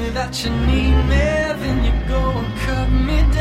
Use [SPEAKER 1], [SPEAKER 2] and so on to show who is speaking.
[SPEAKER 1] that you need me, then you go and cut me